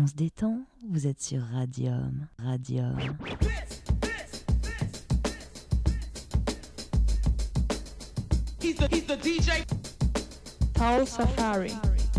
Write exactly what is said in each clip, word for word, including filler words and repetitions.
se détend, vous êtes sur Radium. Radium. He's the, he's the D J. Paul Safari.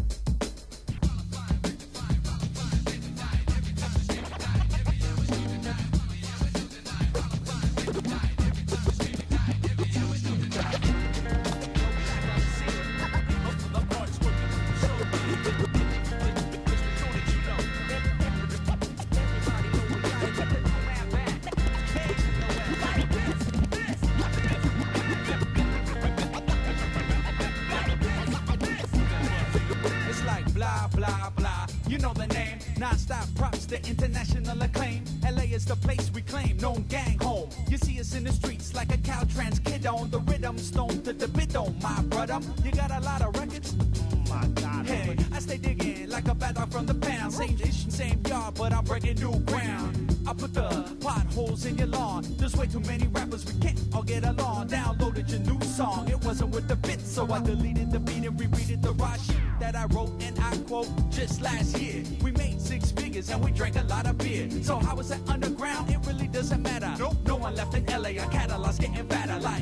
International acclaim, L A is the place we claim, known gang home. You see us in the streets like a Caltrans kid on the rhythm, stone to the bit on my brother. You got a lot of records? Oh my God. Hey, I stay digging like a bad dog from the pound. Same ish, same yard, but I'm breaking new ground. I put the potholes in your lawn. There's way too many rappers, we can't all get along. Downloaded your new song, it wasn't with the bit, so I deleted the beat and rereaded the raw shit that I wrote and I quote just last year. We made six figures and we drank a lot of beer. So how is that underground? It really doesn't matter. Nope. No one left in L A, our catalog's getting fatter like.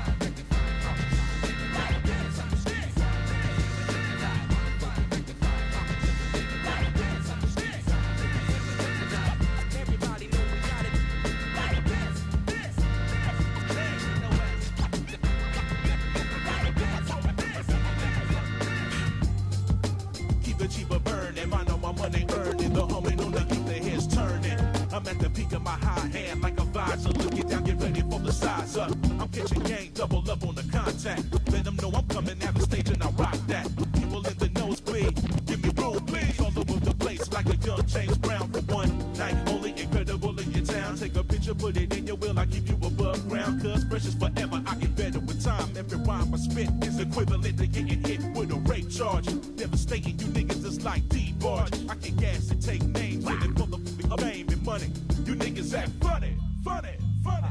I'm catching game, double up on the contact. Let them know I'm coming out the stage and I rock that. People in the nosebleed, give me room please. All over the place like a young James Brown for one night. Only incredible in your town. Take a picture, put it in your will. I keep you above ground, cause precious forever. I get better with time. Every rhyme I spit is equivalent to getting hit with a rape charge. Devastating you niggas just like D-Barge. I can gas and take names and it full of fame and money. You niggas act funny, funny, funny.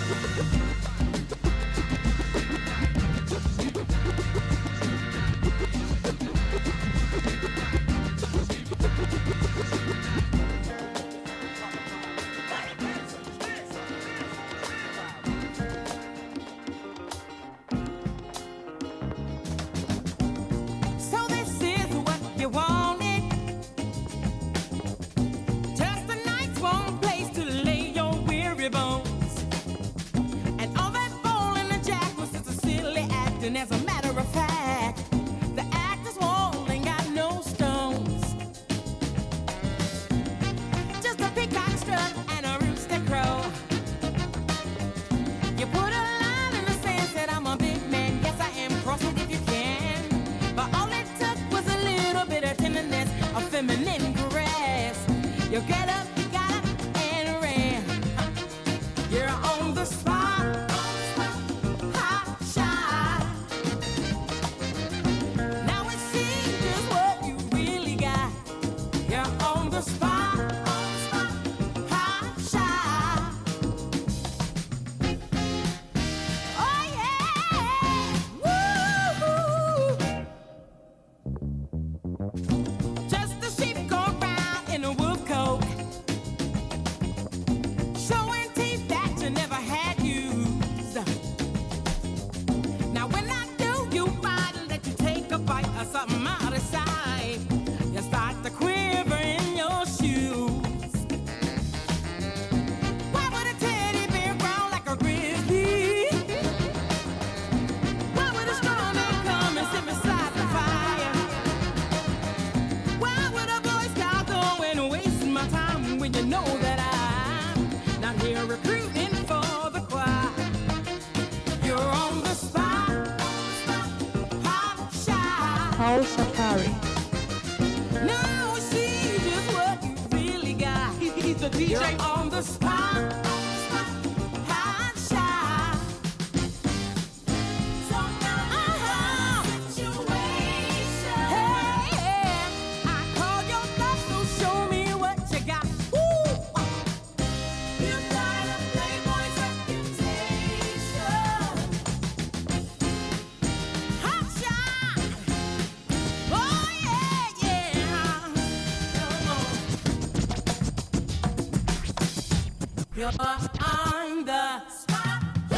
And as a matter of fact, the actor's wall ain't got no stones. Just a peacock strut and a rooster crow. You put a line in the sand, said I'm a big man. Yes, I am, cross it if you can. But all it took was a little bit of tenderness, a feminine caress. You get up, you got up, and ran. You're on the spot. Paul Safari. Now see just what you really got. He's the D J. You're on the spot. Hot shot. Uh-huh. Situation. Hey, I called your bluff, so show me what you got. Ooh. You got a playboy's reputation. Hot shot. Oh yeah, yeah. Come on. You're on the spot.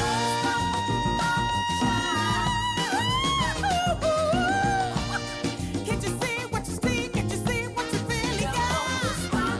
Can't you see what you see? Can't you see what you really got?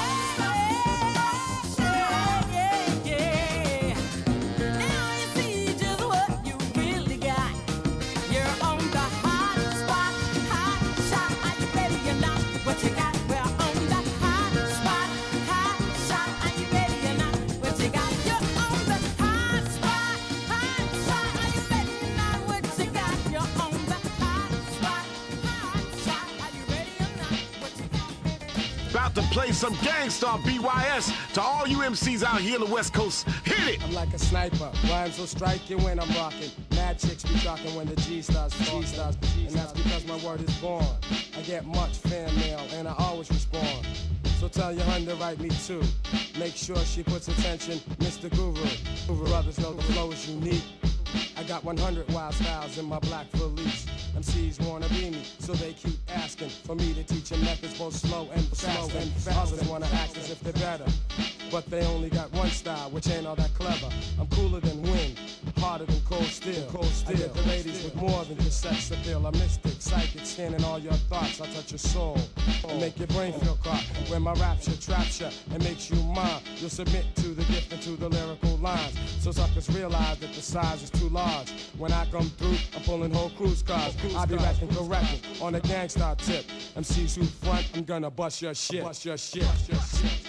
Yeah, yeah, yeah. Now you see just what you really got. You're on the hot spot, hot shot. Are you ready or not? What you got? We're on the hot spot, hot shot. Are you ready or not? What you got? You're on the hot spot, hot shot. Are you ready or not? What you got? You're on the hot spot, hot shot. Are you ready or not? What you got? About to play some Gangstar B Y S to all you M Cs out here in the West Coast. Hit it! I'm like a sniper, rhymes will strike you when I'm rocking. Mad chicks be talking when the G starts, G starts, and that's because my word is born. I get much fan mail and I always respond. So tell your hun to write me too. Make sure she puts attention, Mister Guru. Guru brothers know the flow is unique. I got one hundred wild styles in my black valise. M Cs wanna be me, so they keep asking for me to teach them methods both slow and fast. And fast. Others wanna act as if they're better, but they only got one style, which ain't all that clever. I'm cooler than wind, harder than cold steel. Cold steel. I get the ladies with more than just sex appeal. I'm mystic, psychic, scanning all your thoughts. I touch your soul and make your brain feel caught. When my rapture traps you and makes you mine, you'll submit to the gift and to the lyrical lines. So suckers realize that the size is too large. When I come through, I'm pulling whole cruise cars. I be rapping correctly on a gangsta tip. M Cs who front, I'm gonna bust your shit. Bust your shit. Bust your shit.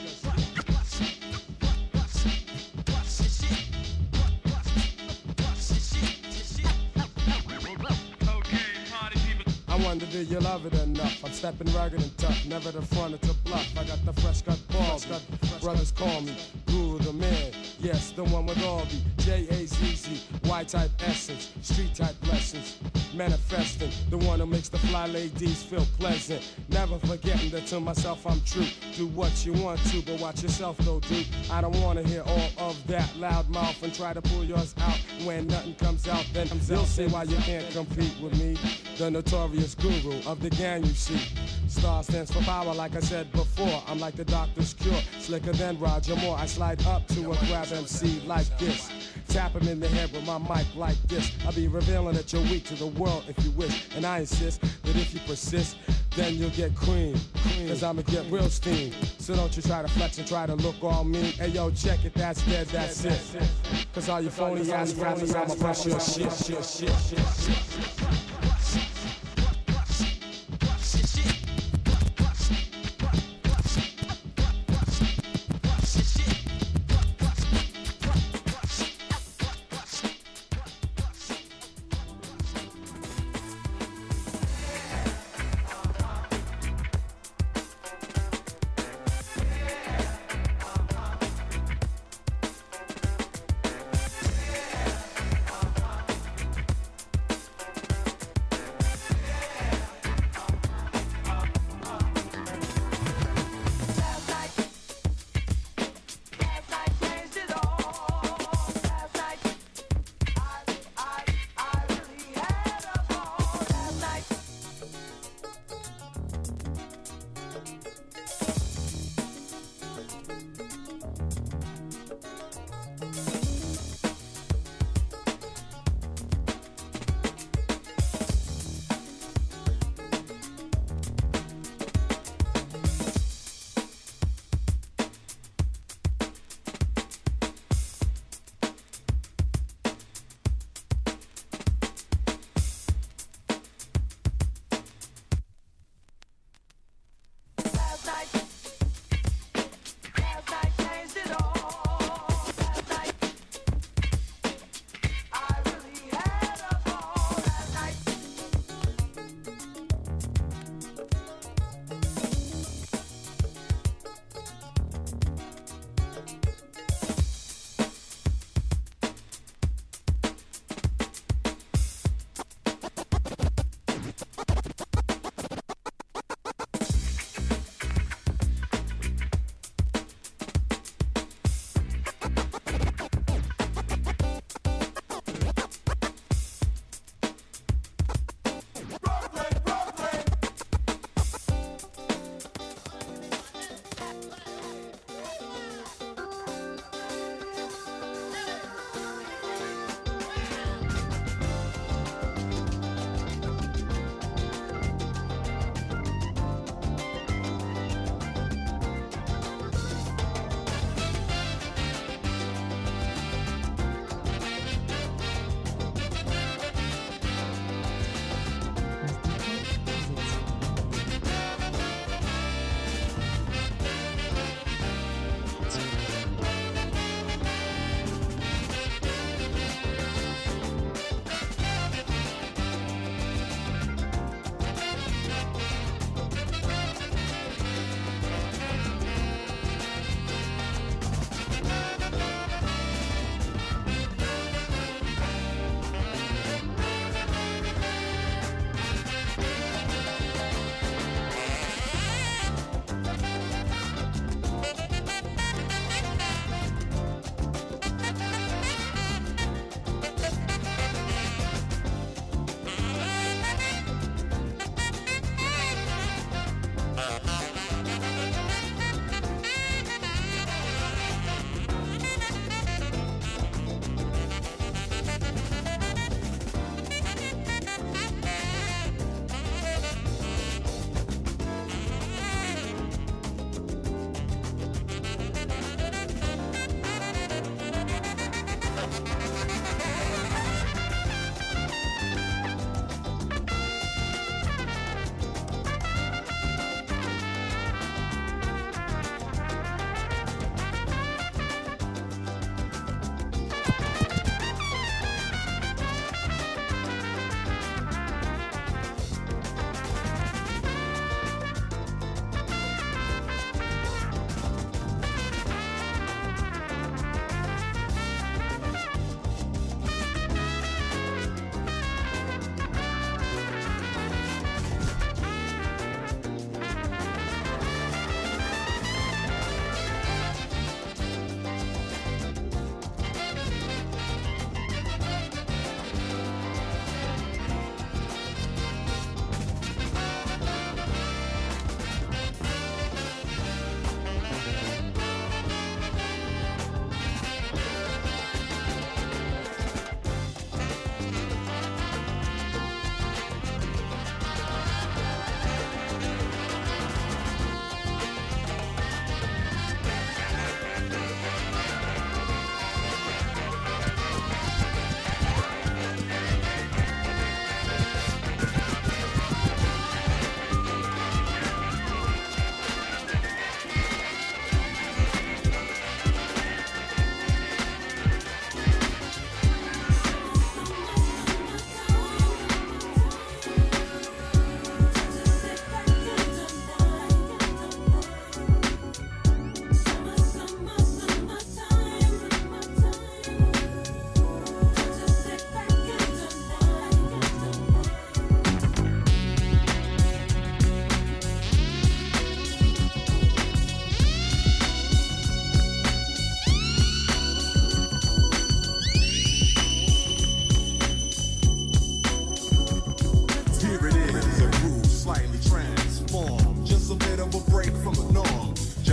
I wonder, do you love it enough? I'm stepping rugged and tough, never the front or to bluff. I got the fresh cut balls, got brothers call me Guru the man. Yes, the one with all the J A Z Z, Y-type essence, street-type lessons. Manifesting, the one who makes the fly ladies feel pleasant. Never forgetting that to myself I'm true. Do what you want to, but watch yourself though, dude. I don't wanna hear all of that loud mouth and try to pull yours out. When nothing comes out, then you'll see why you can't compete with me. The notorious guru of the gang, you see. Star stands for power, like I said before. I'm like the doctor's cure, slicker than Roger Moore. I slide up to a grab M C like this. Tap him in the head with my mic like this. I'll be revealing that you're weak to the world if you wish. And I insist that if you persist, then you'll get cream. Cause I'ma get real steam. So don't you try to flex and try to look all mean. Hey yo, check it, that's dead, that's it. Cause all you phony ass rappers, I'ma brush your shit, shit, shit, shit, shit.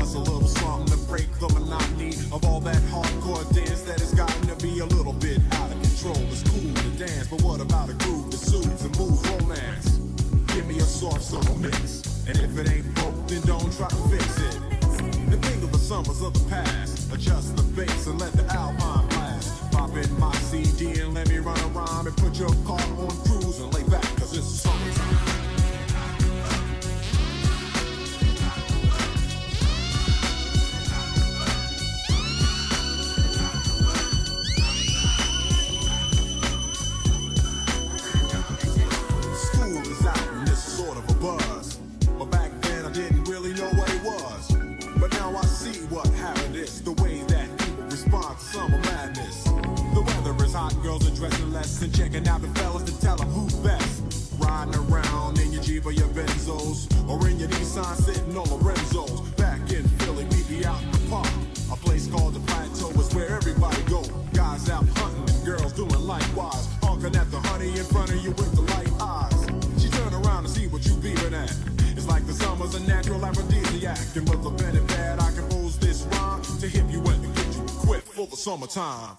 just a little something to break the monotony of all that hardcore dance that has gotten to be a little bit out of control. It's cool to dance, but what about a groove that soothes and moves romance? Give me a soft soul mix, and if it ain't broke, then don't try to fix it. And think of the summers of the past. Adjust the bass and let the Alpine blast. Pop in my C D and let me run a rhyme and put your car on cruise and lay back, cause it's summertime. And checking out the fellas to tell them who's best. Riding around in your Jeep or your Benzos, or in your Nissan sitting on Lorenzos. Back in Philly, we be out in the park. A place called the Plateau is where everybody go. Guys out hunting and girls doing likewise. Honking at the honey in front of you with the light eyes. She turn around to see what you beavin' at. It's like the summer's a natural aphrodisiac. And with the pen and pad, I compose this rhyme to hit you and to get you equipped for the summertime.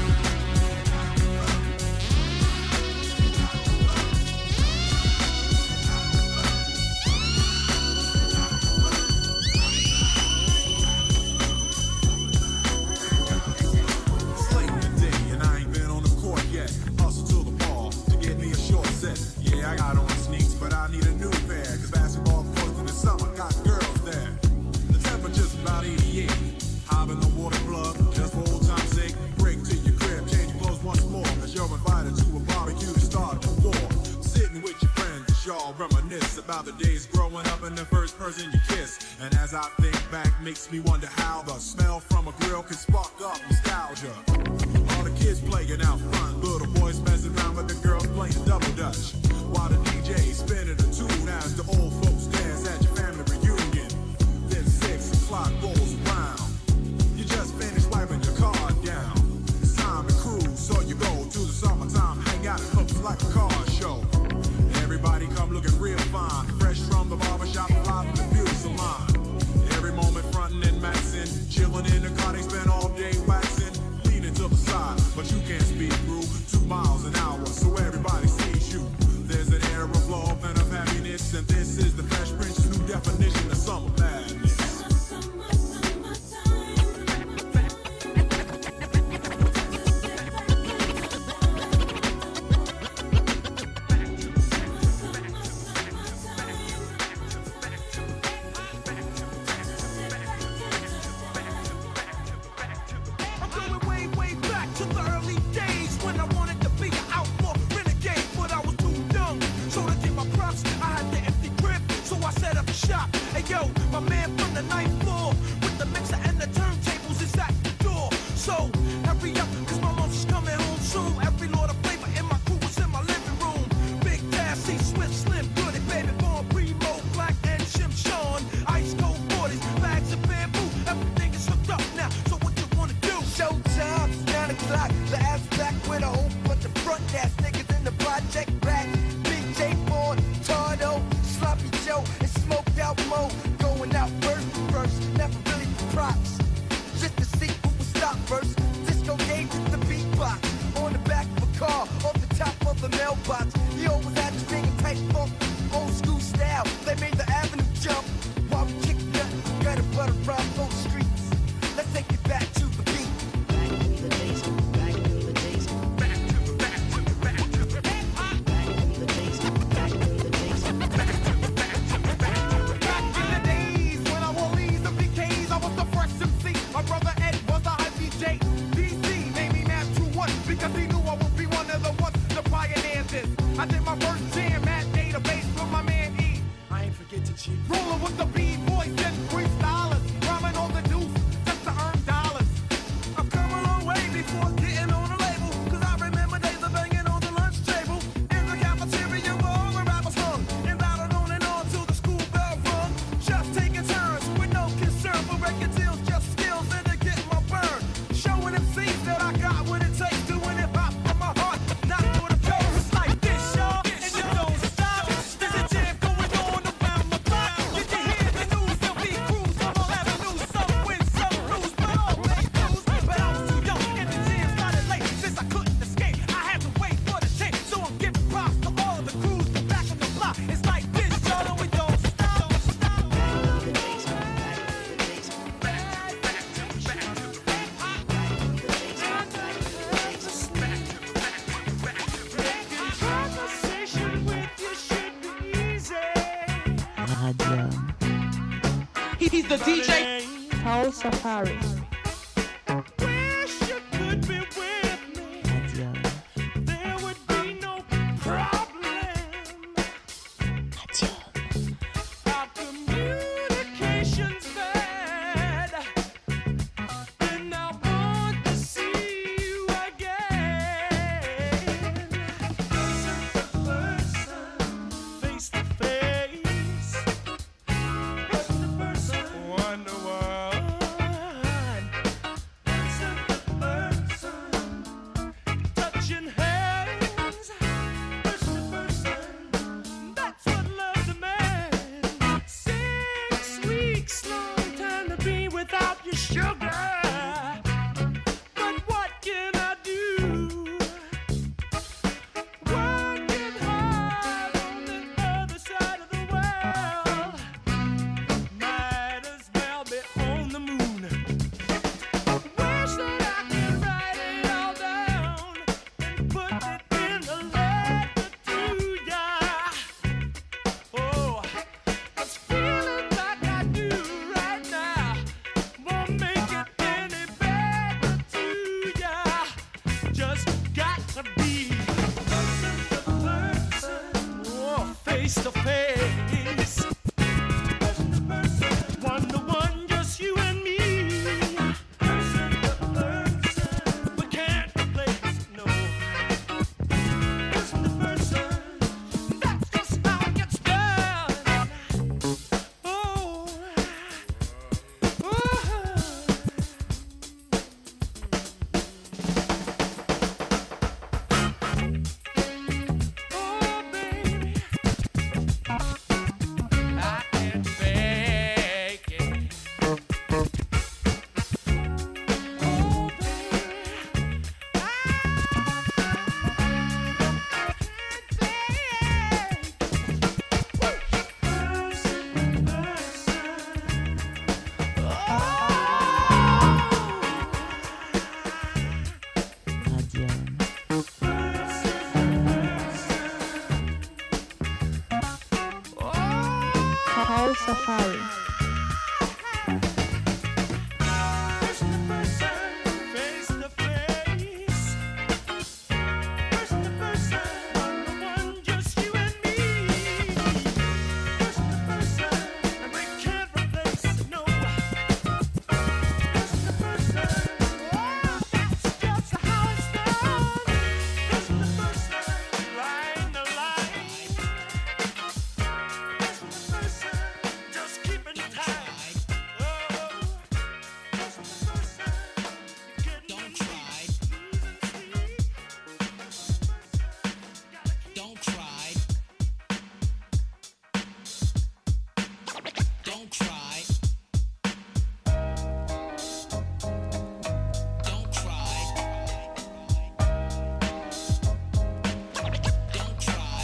I got on sneaks, but I need a new pair, cause basketball courts in the summer got girls there. The temperature's about eighty-eight. Hop in the water plug, just for old time's sake. Break to your crib, change your clothes once more, cause you're invited to a barbecue to start the war. Sitting with your friends, y'all reminisce about the days growing up and the first person you kiss. And as I think back, makes me wonder how the smell from a grill can spark up nostalgia. All the kids playing out front, little boys messing around with the girls playing double dutch. While the D J spinning a tune as the old folks dance at your family reunion. Then six o'clock rolls around. You just finished wiping your car down. It's time to cruise, so you go to the summertime hangout. It looks like a car show. Everybody come looking real fine, fresh from the barbershop, fly from the beauty salon. Every moment frontin' and maxin', chillin' in the car, they spend all day waxing, leaning to the side, but you can't speed through two miles an hour, so everybody sees you. There's an air of love and of happiness, and this is the Fresh Prince's new definition of summer madness. Fresh and the D J. Paul Safari. Wish you could be with me. Radio. There would be no problem. Radio. Our communication's bad, and I want to see you again. Person to person, face to face, person to person, one to one. Person to person, touching hands, person to person. That's what love demands. Six weeks, long time to be without your sugar. But what can I do? Working hard on the other side of the world. Might as well be on the moon. Wish that I could write it all down and put it in a letter to ya. Oh, 'cause feeling like I do right now won't make it any better to ya. Just got to be person to person, oh, face to face, person to person, one to one, just you and me. Person to person, we can't replace no. Person to person, that's just how it gets done. Oh, oh, oh, baby, I can't fake it. Oh, baby, Radio. Paul Safari. person to person, face to face, person to person, one to one, just you and me. Person to person, and we can't replace no. Person to person, oh, that's just how it's done. Person to person, line to line. Person to person, just keeping time. Oh, person to person, getting don't cry, losing sleep. Don't cry. Don't cry. Don't cry. Don't cry.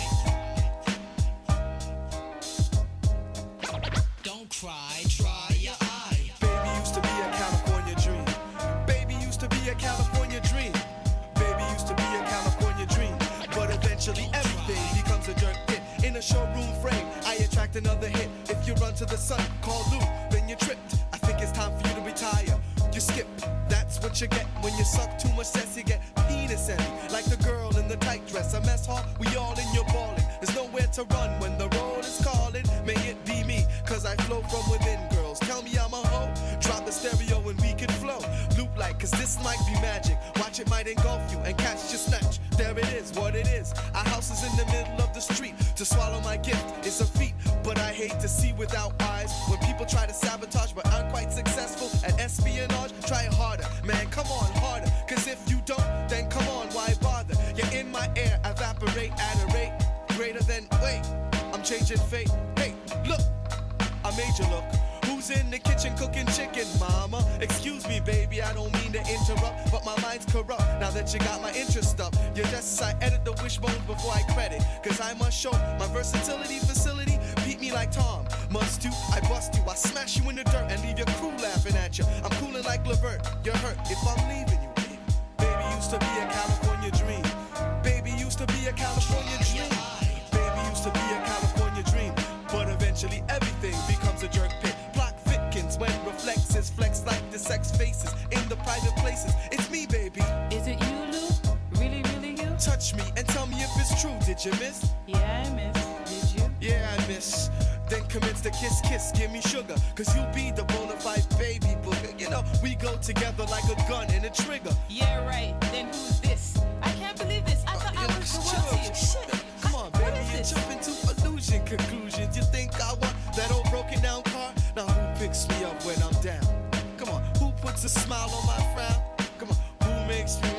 Don't cry. Try your eye. Baby used to be a California dream. Baby used to be a California dream. Baby used to be a California dream. But eventually everything becomes a dirt pit. In a showroom frame, I attract another hit. If you run to the sun, call Lou, then you tripped. I think it's time for you to retire. You skip, that's what you get when you suck too much cess. You get penis heavy, like the girl in the tight dress. A mess hall, we all in your ballin'. There's nowhere to run when the road is calling. May it be me, cause I flow from within. Girls, tell me I'm a hoe. Drop the stereo and we can flow. Loop like, cause this might be magic. Watch it might engulf you and catch your snatch. There it is, what it is. Our house is in the middle of the street. To swallow my gift is a feat, but I hate to see without eyes. When people try to sabotage but aren't quite successful at espionage, try harder, man, come on, harder. Cause if you don't, then come on, why bother? You're in my air, evaporate at a rate greater than, wait, I'm changing fate. Hey, look, I made you look. Who's in the kitchen cooking chicken, mama? Excuse me, baby, I don't mean to interrupt, but my mind's corrupt now that you got my interest up. Your desks, I edit the wishbones before I credit, cause I must show my versatility facility. Beat me like Tom, must do, I bust you, I smash you in the dirt and leave your crew laughing at you. I'm cooling like Levert, you're hurt if I'm leaving you, baby. Baby used to be a California dream. Baby used to be a California dream. Baby used to be a California dream, but eventually everything becomes a jerk pit. Block Vitkins, private places. It's me, baby. Is it you, Lou? Really, really you? Touch me and tell me if it's true. Did you miss? Yeah, I miss. Did you? Yeah, I miss. Then commence the kiss, kiss, give me sugar. Cause you be the bona fide baby booger. You know, we go together like a gun and a trigger. Yeah, right. Then who's this? I can't believe this. I thought uh, I was the one to you. Shit. Come on, baby, you jump into illusion conclusions. You think I want that old broken down car? Now who picks me up when I'm down? Come on, who puts a smile on my frown? Come on, who makes me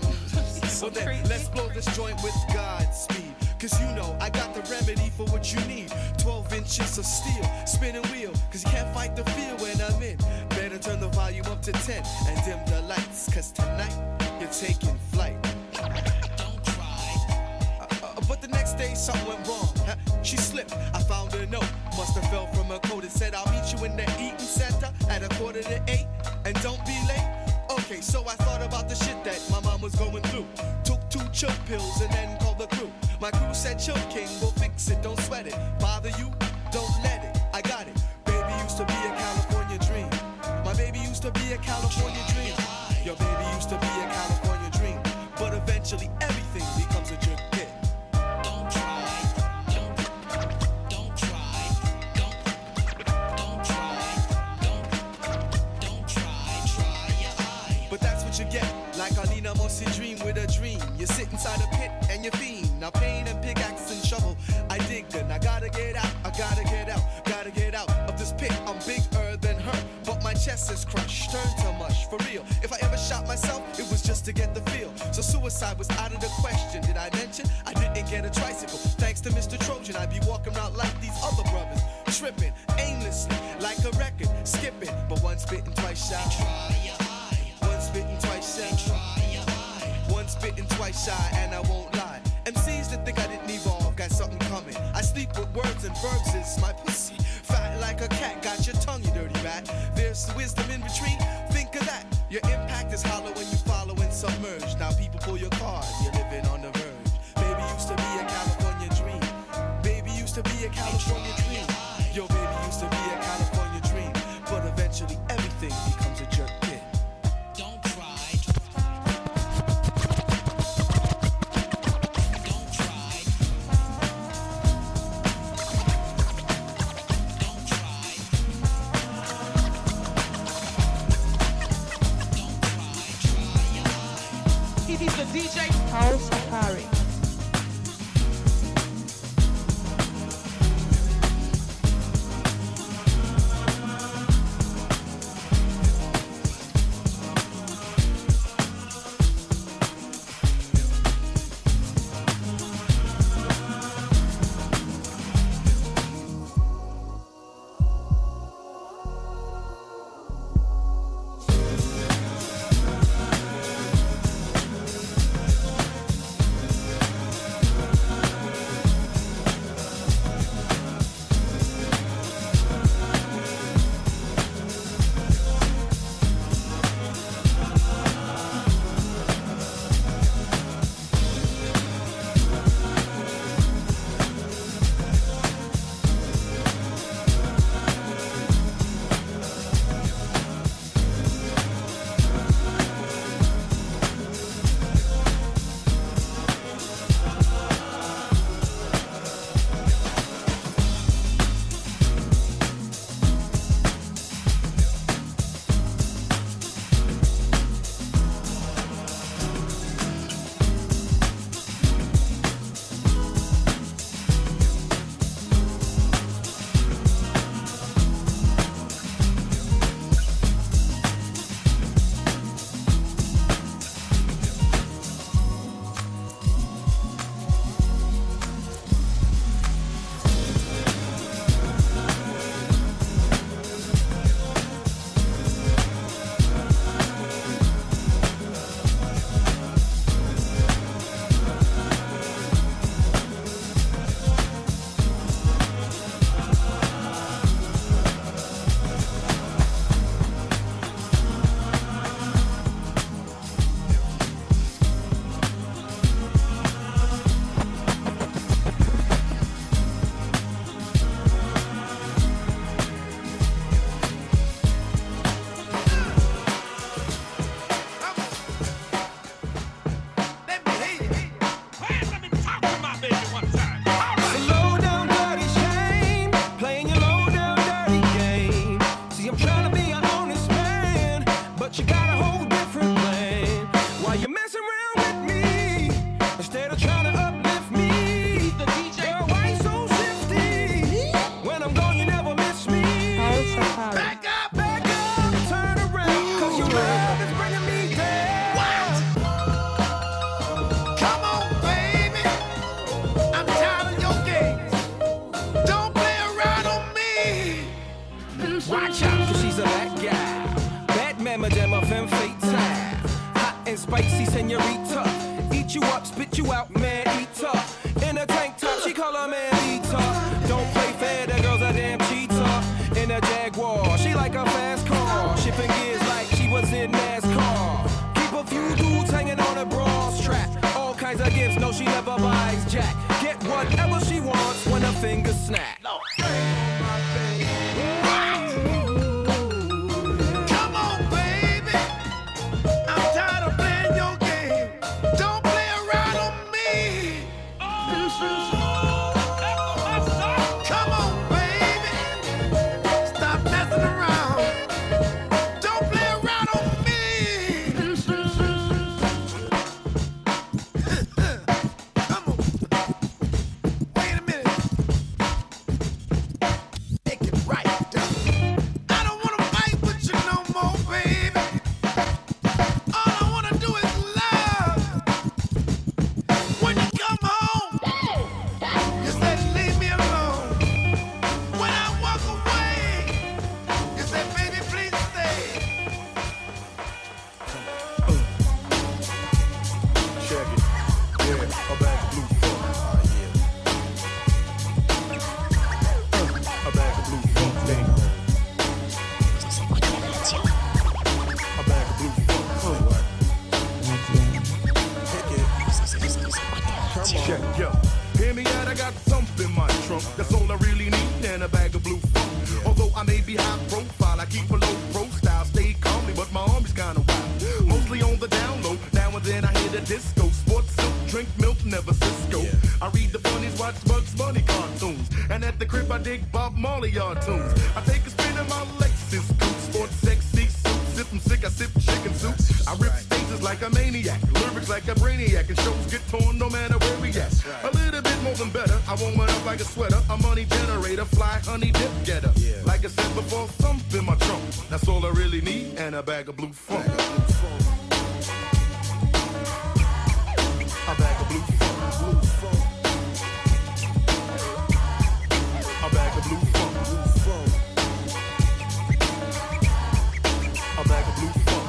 so well then, crazy. Let's blow this joint with Godspeed. Cause you know I got the remedy for what you need. Twelve inches of steel, spinning wheel. Cause you can't fight the feel when I'm in. Better turn the volume up to ten and dim the lights. Cause tonight you're taking flight. Don't cry. Uh, uh, but the next day something went wrong. Huh? She slipped. I found a note. Must have fell from her coat. It said I'll meet you in the eating center at a quarter to eight. And don't be late. Okay, so I thought about the shit that my mom was going through. Took two chill pills and then called the crew. My crew said, chill, king, we'll fix it, don't sweat it. Bother you, don't let it, I got it. Baby used to be a California dream. My baby used to be a California dream. Your baby used to be a California dream. But eventually everything becomes a jerk hit. Don't cry, don't, don't cry, don't, don't cry, don't, don't cry, try your eye. But that's what you get, like Alina Mosi dream with a dream. You sit inside a pit and you fiend. Now pain and pickaxe and shovel, I dig and I gotta get out, I gotta get out, gotta get out of this pit. I'm bigger than her, but my chest is crushed, turned to mush, for real. If I ever shot myself, it was just to get the feel. So suicide was out of the question. Did I mention I didn't get a tricycle? Thanks to Mister Trojan, I'd be walking around like these other brothers, tripping aimlessly like a record, skipping. But once bitten, twice shy. Try your eye. Once bitten, twice shy. Try your eye. Once bitten, twice shy, and I won't lie. M Cs that think I didn't evolve, got something coming. I sleep with words and verbs, it's my pussy. Fat like a cat, got your tongue, you dirty rat. There's wisdom in retreat, think of that. Your impact is hollow when you follow and submerge. Now people pull your card, you're living on the verge. Baby used to be a California dream. Baby used to be a California dream. Yo, baby used to be a California dream. But eventually everything becomes a jerk kid. Don't cry. He's the D J. House Safari. but you got a whole different plan. Why you messing around with me instead of trying to uplift me? The D J. Girl, why you so shifty? When I'm gone, you never miss me. Back up, back up, turn around, cause your love is bringing me down. What? Come on, baby. I'm tired of your games. Don't play around on me. Watch out, cause she's a bad guy. Bad mama jamma femme fatale. Hot and spicy senorita. Eat you up, spit you out, man eater. In a tank top, she call her man eater. Don't play fair, that girl's a damn cheater. In a Jaguar, she like a fast car. Shipping gears like she was in NASCAR. Keep a few dudes hanging on a bra strap. All kinds of gifts, no she never buys jack. Get whatever she wants when her fingers snap. No. Come on, baby. I'm tired of playing your game. Don't play around on me. Come on, baby. Stop messing around. Don't play around on me. Come on. Wait a minute. Make it right. I don't wanna fight with you no more, baby. All I wanna do is love. When you come home, you said leave me alone. When I walk away, you said baby please stay. Check it. Yeah, a bag of blue funk. A bag of blue funk, baby. A bag of blue funk. Check, yo. Hear me out, I got something in my trunk. That's all I really need, and a bag of blue funk. Although I may be high profile, I keep a low pro style, stay calmly, but my arm is kinda wild. Mostly on the down low, now and then I hit a disco. Sports silk, drink milk, never Cisco. I read the funnies, watch Bugs Bunny cartoons. And at the crib I dig Bob Marley yard tunes. I take a spin in my Lexus coupe, sports sexy suit. Sip 'em sick, I sip chicken soup. I rip stages like a maniac, lyrics like a brainiac, and shows get torn no matter where we at. A little bit more than better, I warm it up like a sweater. A money generator, fly honey dip getter. Like I said before, thump in my trunk. That's all I really need, and a bag of blue funk. A bag of blue funk. A bag of blue funk. A bag of blue funk.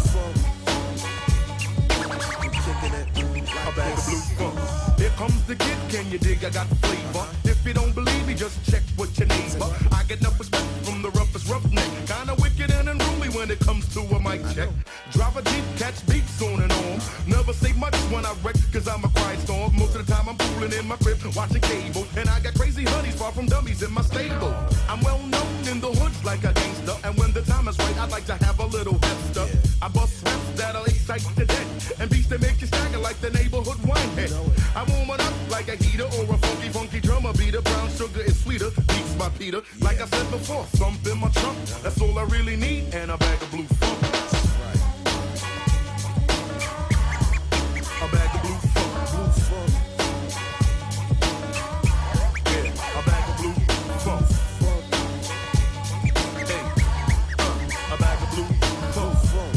A bag of blue funk. Here comes the kid, can you dig? I got the flavor. If you don't believe me, just check with your neighbor. I get enough respect from the roughest roughneck. Kinda wicked and unruly when it comes to a mic check. Drive a Jeep, catch beats on and on. Never say much when I wreck, cause I'm a quiet storm. Most of the time I'm fooling in my crib, watching cable. And I got crazy honeys far from dummies in my stable. I'm well known in the hoods like a gangster. And when the time is right, I'd like to have a little hipster. I bust raps that'll excite the dead. And beats that make you stagger like the neighborhood winehead. I warm it up like a heater or a funky, funky drummer beater. Brown sugar is sweeter, beats by Peter. Like I said before, thump in my trunk. That's all I really need, and a bag of blue funk. A bag of blue funk. Blue funk. Yeah, a bag of blue funk. Hey, uh, a bag of blue funk.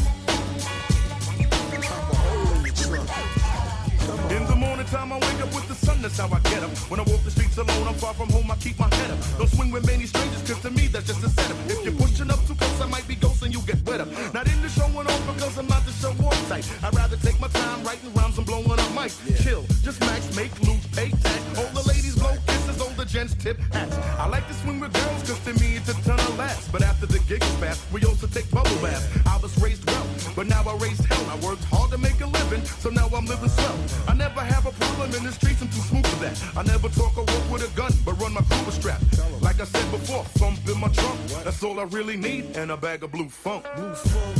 In the morning time I wake up with the sun, that's how I get up. When I walk the streets alone, I'm far from home, I keep my head up. Don't swing with many strangers, cause to me that's just a setup. If you're pushing up too close, I might be ghosting, you get wet up. Not into showing off because I'm not the show off type. I'd rather take my time writing rhymes and blowing up mics. Chill, just max, make loot, pay tax. All the ladies blow kisses, all the gents tip hats. I like to swing with girls, cause to me it's a ton of laughs. But after the gig is past, we also take bubble baths. I was raised well, but now I raised hell. I worked hard to make a living, so now I'm living swell. I never have a problem in the streets, I'm too smooth for that. I never talk or walk with a gun, but run my crew with strap. Like I said before, thump in my trunk. That's all I really need, and a bag of blue funk. Blue funk.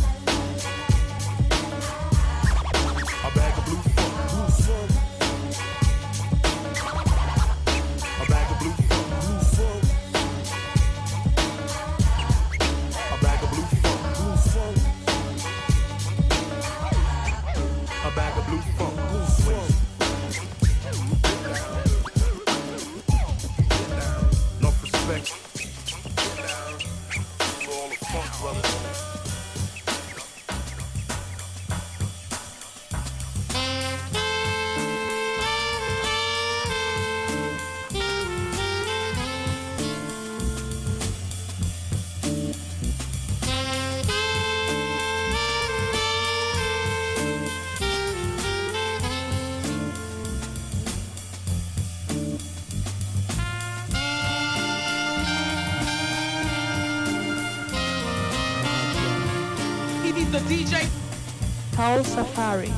A bag of blue funk. Blue funk. A bag of blue funk. Blue funk. A bag of blue funk. Blue funk. He's the D J. Soul Safari.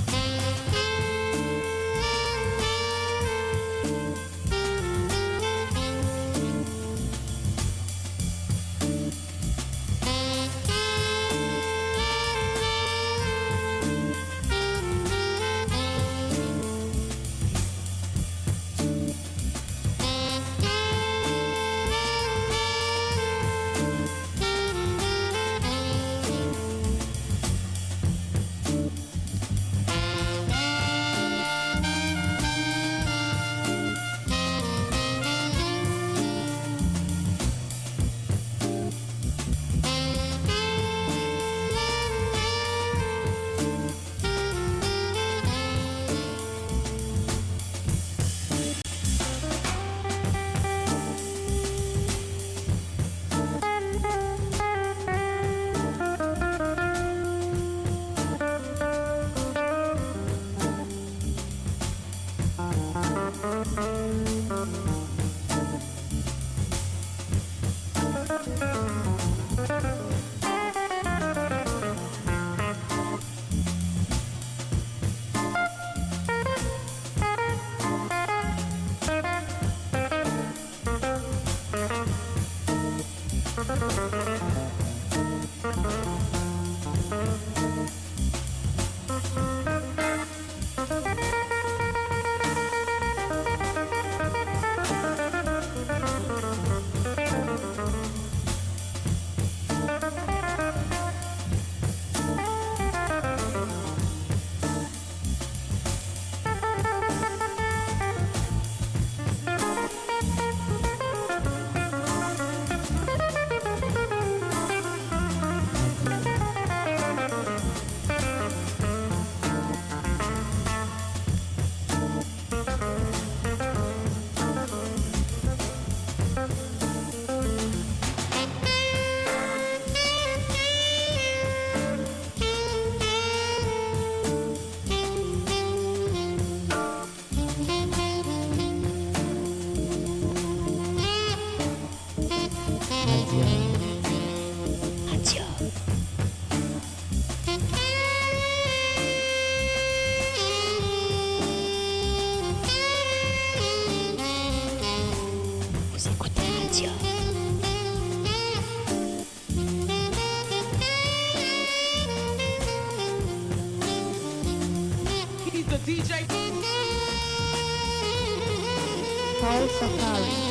He's the D J. Soul Safari.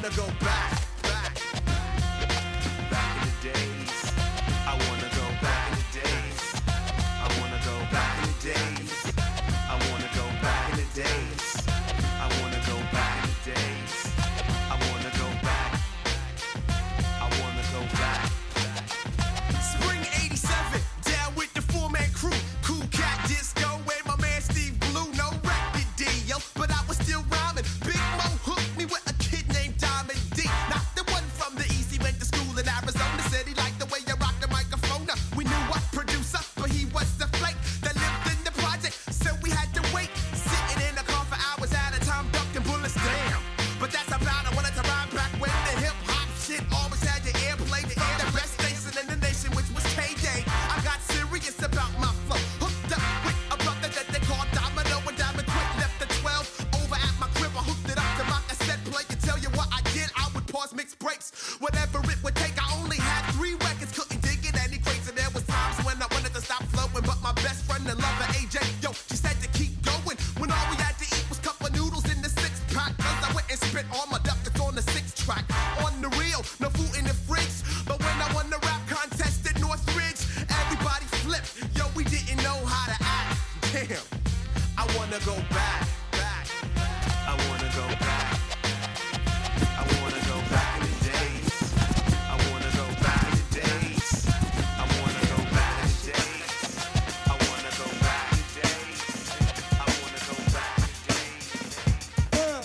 wanna go back, back, back in the days. I wanna go back in the days. I wanna go back in the days. I wanna go back in the days. I wanna go back in the days. I wanna go back. I wanna go back. Spring eighty-seven, down with the four-man crew. Cool Cat Disco and my man Steve Blue. No record deal, but I was still rhyming. Big Mo hooked me with a kid named Diamond D. Not the one from the East, he went to school in Arizona. Said he liked the way you rocked the microphone. We knew what producer, but he was the flake that lived in the project, so we had to wait. Sitting in the car for hours at a time, ducking bullets, damn. But that's about I wanted to rhyme back when the hip-hop shit always had your airplay. The air, the best station in the nation, which was K J. I got serious about my flow. Hooked up with a brother that they called Domino, and Diamond Quick left the twelve over at my crib. I hooked it up to my cassette player. Tell you what I did, I would pause, mix breaks, whatever it would take. I only had three records, couldn't dig it any crazy. There was times when I wanted to stop flowing, but my best friend and lover A J, yo, she said to keep going. When all we had to eat was cup of noodles in the six pack, cause I went and spit all my ducats on the six track. On the real, no food in the fridge, but when I won the rap contest at Northridge, everybody flipped. Yo, we didn't know how to act. Damn, I wanna go back, back. I wanna go back. I wanna go back in the days. I wanna go back in the days. I wanna go back in the days. I wanna go back in the days. I wanna go back in the days.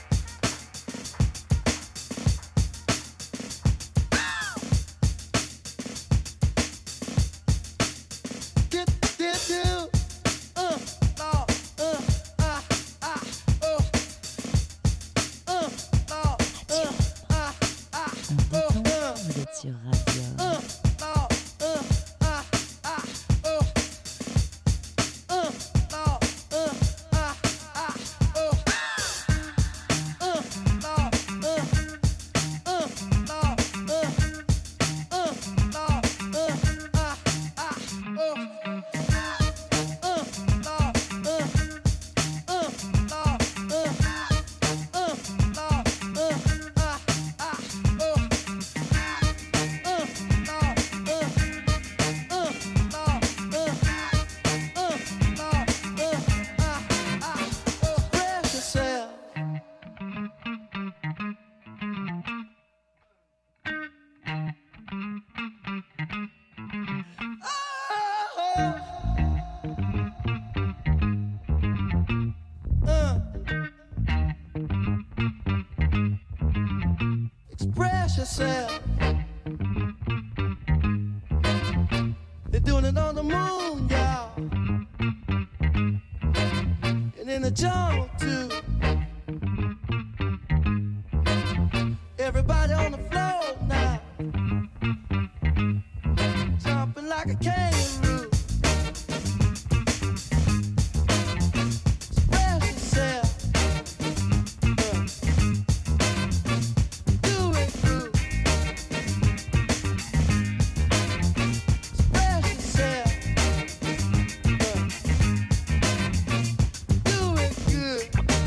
Dip, dip, dip. Uh, uh, uh, ah, ah, oh. Uh, uh, uh, ah, ah, oh, uh. Vous êtes sur Radio. Uh, uh, uh, ah, ah, oh. Uh, uh, uh, ah, ah, oh. Uh, uh, uh, uh, uh, uh, uh, uh, ah, ah, oh. Express yourself. They're doing it on the moon, y'all. And in the jungle, too. Everybody on the floor now. Jumping like a kangaroo. Express yourself. Do it, groove. Express yourself. Do it good.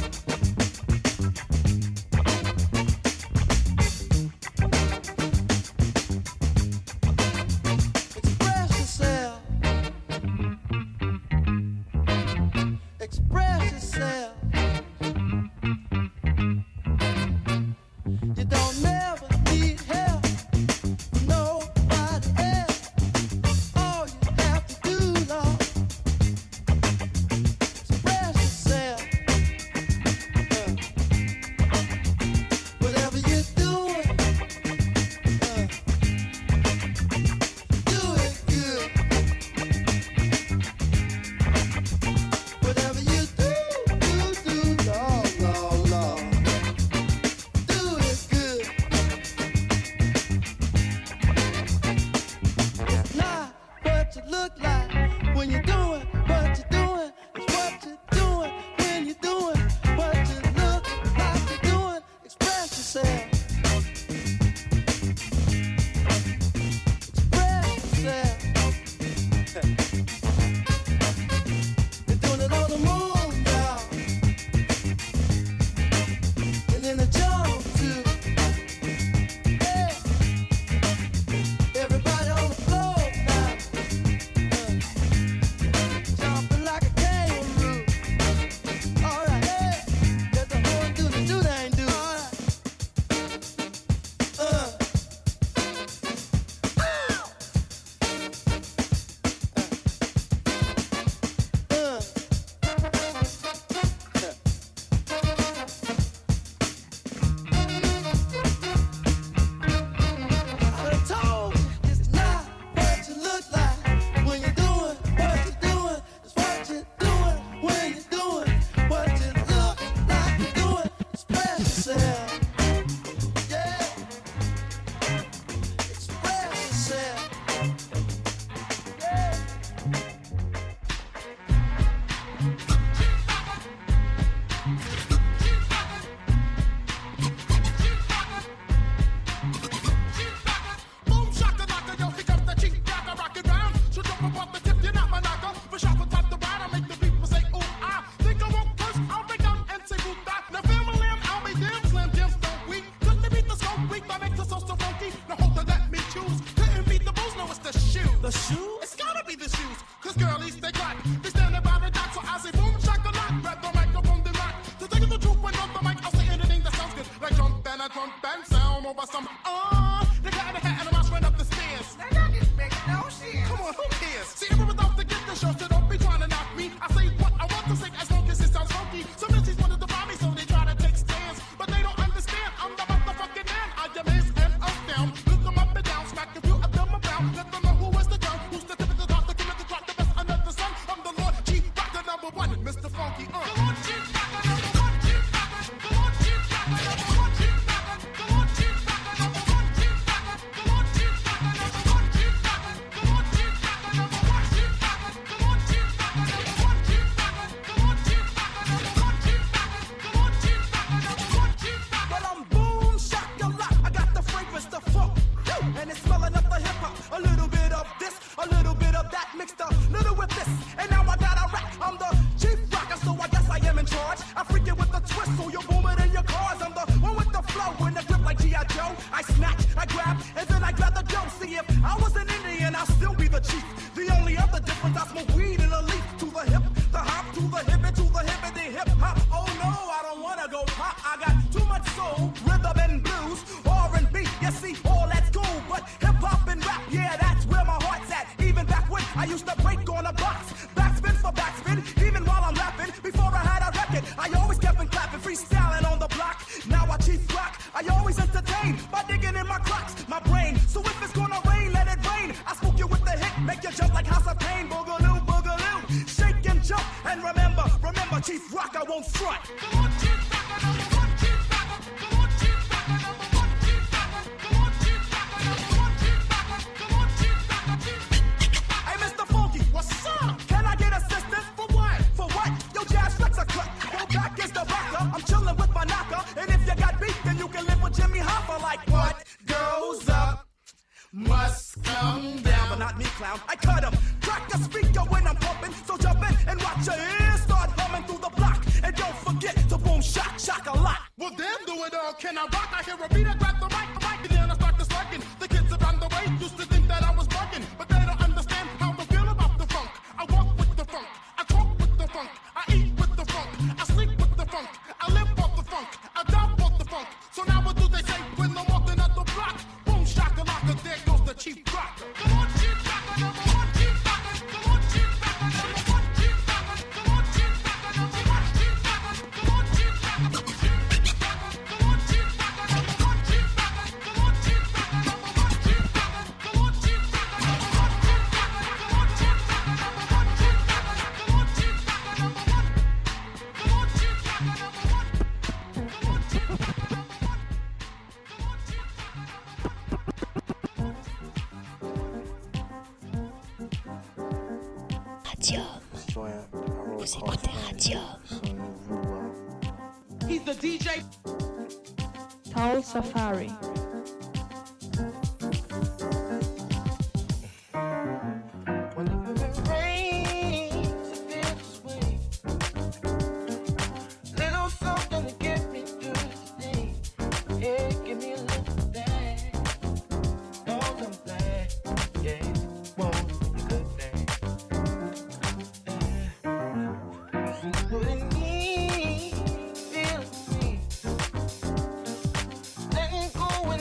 front band sound over some, uh, the guy in the hat and the mouse ran up the stairs. Now that didn't make no sense. Come on, who cares? See, everyone's out to get the show, so don't be trying to knock me. I say what I want to say as long as it sounds funky. Some missus wanted to find me, so they try to take stands. But they don't understand, I'm the motherfucking man. I am is and up down. Look them up and down, smack a few of them around. Let them know who is the gun, who's the tip of the top, the king of the clock, the best under the sun. I'm the Lord Chief Rocker number one, Mister Funky, uh. The Lord Chief Rocker number one, Chief Rocker, the Lord Chief Rocker number one, Chief Rocker, the Lord Chief Rocker number one, Chief Rocker, the Lord Chief Rocker number one, Chief Rocker, the Lord Chief Rocker number one, Chief Rocker, the Lord Chief Rocker number one, Chief Rocker, the Lord Chief Rocker number one, Chief Rocker, the Lord Chief Rocker number one, Chief Rocker. Well, I'm boom shakalaka, I got the fragrance, the funk, and it's smelling up the hip hop. A little bit of this, a little bit of that, mixed up, little with this, and now I got a rap. I'm the chief rocker, so I guess I am in charge. I freak it with the twist, so you boom it in your cars. I'm the one with the flow, in the grip like G I Joe. I snatch, I grab, and then I grab the dough. See, if I was an Indian, I'll still be the chief. The only other difference, I smoke weed in a leaf. To the hip, the hop, to the hip, and to the hip, and the hip hop. Oh no, I don't wanna go pop. I got too much soul, rhythm and blues, R and B. You see, all that's cool, but hip hop and rap, yeah, that's where my heart's at. Even back when I used to break on a box, backspin for backspin, even while I'm rapping. Before I had a record, I always kept on clapping, freestyling on the block. Now I chief rock, I always entertain by digging in my cracks, my brain. So if it's gonna rain, let it rain. I spook you with the hit, make you jump like House of Pain. Boogaloo, boogaloo, shake and jump. And remember, remember, Chief Rock, I won't front. The Lord Chief Rocker number one, Chief Rocker, the Lord Chief Rocker number one, Chief Rocker, the Lord Chief Rocker number one, Chief Rocker, the Lord Chief Rocker, Chief. Hey, Mister Funky, what's up? Can I get assistance? For what? For what? Yo, Jazz Flex a cut. Go back is the rocker. I'm chilling with my knocker. And if you got beef, then you can live with Jimmy Hoffa. Like what goes up must come down. But not me, clown. I cut him. Crack the speaker when I'm pumping. So jump in and watch your ears start humming through the block. And don't forget to boom, shock, shock a lot. Well, damn, do it all. Can I rock? I hear a beat, I grab the mic, the mic, and then I start to slugking. The kids around the way used to think that I was bugging, but they don't understand how I feel about the funk. I walk with the funk, I talk with the funk, I eat with the funk, I sleep with the funk, I live off the funk, I die off the funk. So now what do they say when I'm walking out the block? Boom, shakalaka, there goes the Chief Rocker. The Lord Chief Rocker, number one, Chief Rocker, the Lord Chief Rocker, number one, Chief Rocker, the Lord Chief Rocker, number one, Chief Rocker, the Lord Chief Rocker, the Lord Chief Rocker, the Lord Chief Rocker, number one, Chief Rocker, the Lord Chief Rocker, number one, Chief Rocker, the Lord Chief Rocker, number one, Chief Rocker, the Lord Chief Rocker, number one, Chief Rocker, the Lord Chief Rocker, number one, the Lord Chief Rocker, number one, the Lord Chief Rocker, number one. Radium. Vous écoutez Radium. He's the D J. Soul Safari. Letting go when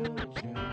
bullshit.